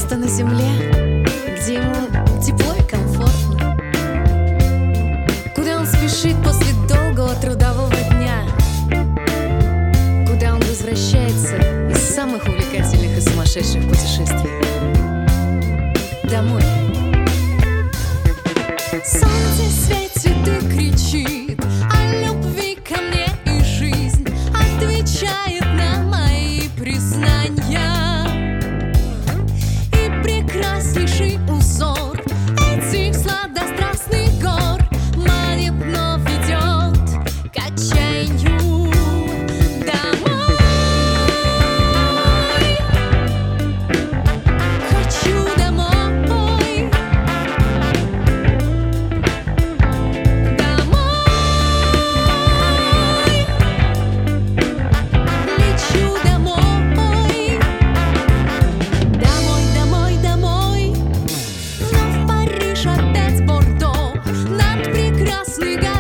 место на земле, где ему тепло и комфортно, куда он спешит после долгого трудового дня, куда он возвращается из самых увлекательных и сумасшедших путешествий. Домой. Солнце светит и кричит о любви ко мне, и жизнь отвечает на мои признания. И прекраснейший узор этих сладострастных гор манит, но ведет к отчаянию. Домой. Хочу домой. Опять Бордо, над прекрасной горой.